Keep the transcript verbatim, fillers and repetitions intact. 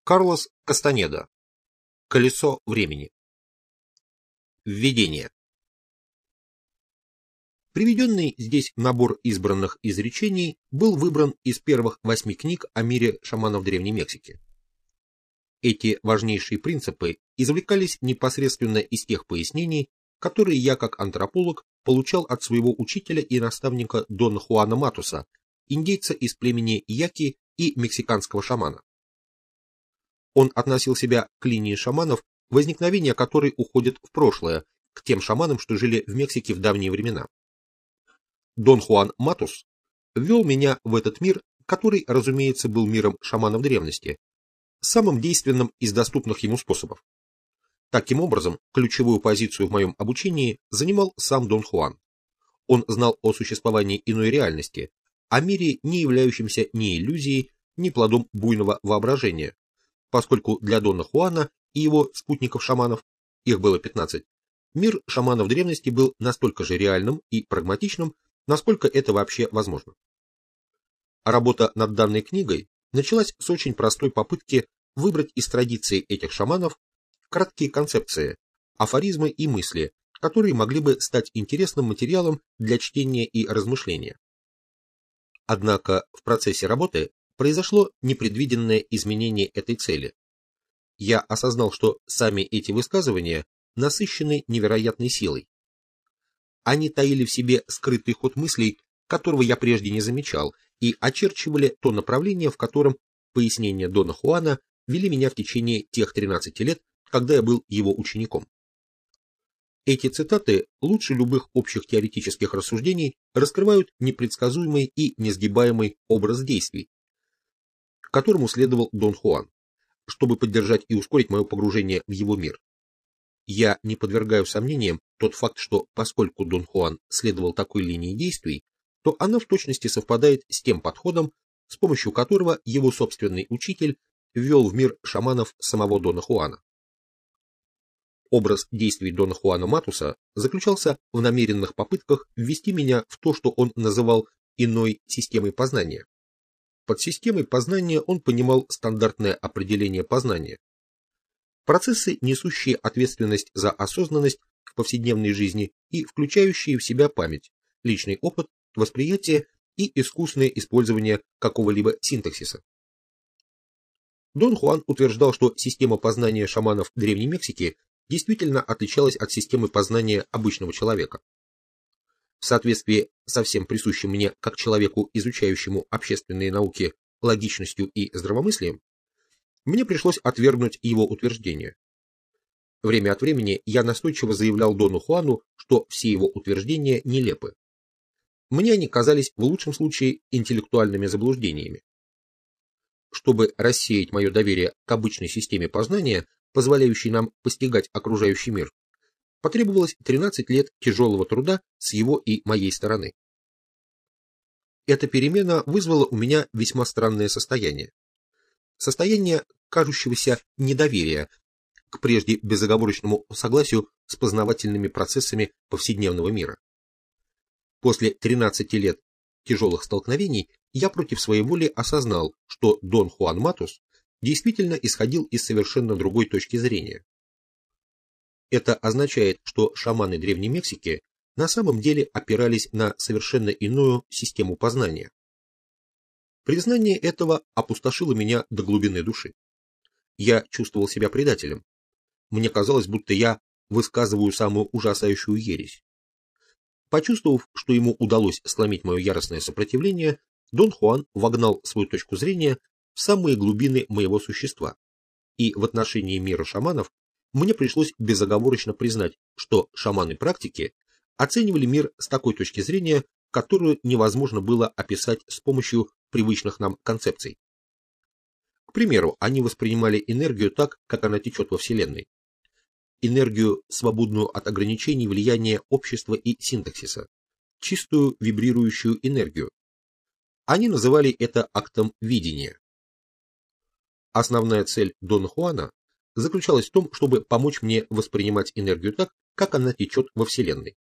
Карлос Кастанеда. Колесо времени. Введение. Приведенный здесь набор избранных изречений был выбран из первых восьми книг о мире шаманов Древней Мексики. Эти важнейшие принципы извлекались непосредственно из тех пояснений, которые я, как антрополог, получал от своего учителя и наставника Дона Хуана Матуса, индейца из племени Яки и мексиканского шамана. Он относил себя к линии шаманов, возникновение которой уходит в прошлое, к тем шаманам, что жили в Мексике в давние времена. Дон Хуан Матус ввел меня в этот мир, который, разумеется, был миром шаманов древности, самым действенным из доступных ему способов. Таким образом, ключевую позицию в моем обучении занимал сам Дон Хуан. Он знал о существовании иной реальности, о мире, не являющемся ни иллюзией, ни плодом буйного воображения, поскольку для Дона Хуана и его спутников-шаманов, их было пятнадцать, мир шаманов древности был настолько же реальным и прагматичным, насколько это вообще возможно. Работа над данной книгой началась с очень простой попытки выбрать из традиции этих шаманов краткие концепции, афоризмы и мысли, которые могли бы стать интересным материалом для чтения и размышления. Однако в процессе работы произошло непредвиденное изменение этой цели. Я осознал, что сами эти высказывания насыщены невероятной силой. Они таили в себе скрытый ход мыслей, которого я прежде не замечал, и очерчивали то направление, в котором пояснения Дона Хуана вели меня в течение тех тринадцати лет, когда я был его учеником. Эти цитаты лучше любых общих теоретических рассуждений раскрывают непредсказуемый и несгибаемый образ действий, к которому следовал Дон Хуан, чтобы поддержать и ускорить мое погружение в его мир. Я не подвергаю сомнениям тот факт, что поскольку Дон Хуан следовал такой линии действий, то она в точности совпадает с тем подходом, с помощью которого его собственный учитель ввел в мир шаманов самого Дона Хуана. Образ действий Дона Хуана Матуса заключался в намеренных попытках ввести меня в то, что он называл иной системой познания. Под системой познания он понимал стандартное определение познания. Процессы, несущие ответственность за осознанность в повседневной жизни и включающие в себя память, личный опыт, восприятие и искусное использование какого-либо синтаксиса. Дон Хуан утверждал, что система познания шаманов Древней Мексики действительно отличалась от системы познания обычного человека. В соответствии со всем присущим мне, как человеку, изучающему общественные науки, логичностью и здравомыслием, мне пришлось отвергнуть его утверждение. Время от времени я настойчиво заявлял Дону Хуану, что все его утверждения нелепы. Мне они казались в лучшем случае интеллектуальными заблуждениями. Чтобы рассеять мое доверие к обычной системе познания, позволяющей нам постигать окружающий мир, потребовалось тринадцать лет тяжелого труда с его и моей стороны. Эта перемена вызвала у меня весьма странное состояние. Состояние кажущегося недоверия к прежде безоговорочному согласию с познавательными процессами повседневного мира. После тринадцати лет тяжелых столкновений я против своей воли осознал, что Дон Хуан Матус действительно исходил из совершенно другой точки зрения. Это означает, что шаманы Древней Мексики на самом деле опирались на совершенно иную систему познания. Признание этого опустошило меня до глубины души. Я чувствовал себя предателем. Мне казалось, будто я высказываю самую ужасающую ересь. Почувствовав, что ему удалось сломить мое яростное сопротивление, Дон Хуан вогнал свою точку зрения в самые глубины моего существа, и в отношении мира шаманов мне пришлось безоговорочно признать, что шаманы-практики оценивали мир с такой точки зрения, которую невозможно было описать с помощью привычных нам концепций. К примеру, они воспринимали энергию так, как она течет во Вселенной. Энергию, свободную от ограничений влияния общества и синтаксиса, чистую вибрирующую энергию. Они называли это актом видения. Основная цель Дона Хуана заключалась в том, чтобы помочь мне воспринимать энергию так, как она течет во Вселенной.